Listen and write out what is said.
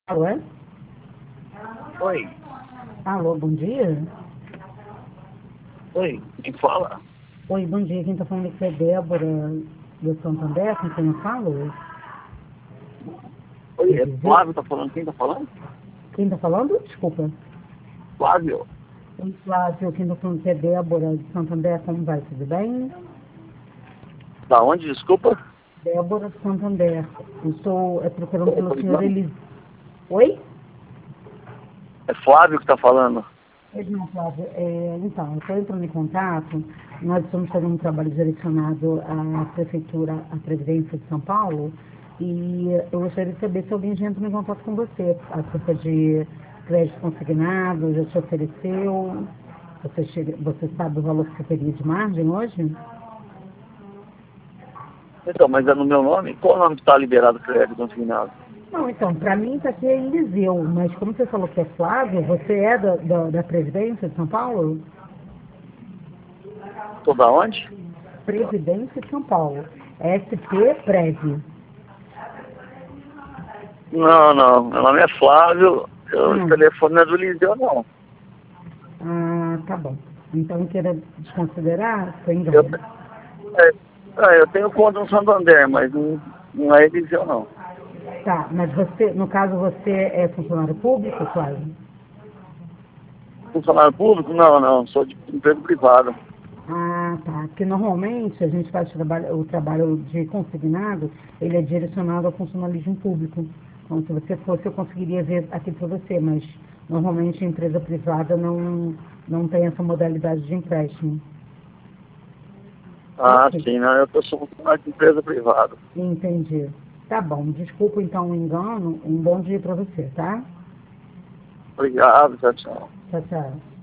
Alô, é? Oi, Alô, bom dia. oi, quem fala? Oi, bom dia. Quem está falando aqui é Débora do Santander, com quem eu falo? Oi, Quer é dizer, Flávio, tá falando? Quem tá falando? quem está falando? Desculpa. Flávio. Oi, Flávio, quem está falando aqui é Débora do Santander, como vai? Tudo bem? Da onde, desculpa? Débora do Santander. Eu estou procurando Tô pelo senhor ligando. Elis. Oi? É Flávio que tá falando. Pois não, Flávio. Então, eu estou entrando em contato. Nós estamos fazendo um trabalho direcionado à Prefeitura, à Previdência de São Paulo, e eu gostaria de saber se alguém já entrou em contato com você acerca de crédito consignado, já te ofereceu. Você sabe o valor que você teria de margem hoje? Então, mas é no meu nome? Qual nome que tá liberado crédito consignado? Não, então, para mim isso aqui é Eliseu, mas como você falou que é Flávio, você é da Previdência de São Paulo? Tô da onde? Previdência de São Paulo. SP Prev. Não, não, meu nome é Flávio. O Ah, telefone não é do Liseu, não. tá bom. Então queira desconsiderar, foi Eu, engano. eu tenho conta no Santander, mas não é Eliseu, não. Tá, mas você, no caso, você é funcionário público, Flávio? Funcionário público? Não, não, sou de empresa privada. Ah, tá. Porque normalmente a gente faz o trabalho de consignado, ele é direcionado ao funcionalismo público. Então, se você fosse, eu conseguiria ver aqui para você, mas normalmente a empresa privada não tem essa modalidade de empréstimo. Ah, Ok, sim, não, eu sou funcionário de empresa privada. entendi. Tá bom, desculpa então o engano, um bom dia para você, tá? Obrigado, tchau, tchau. Tchau, tchau.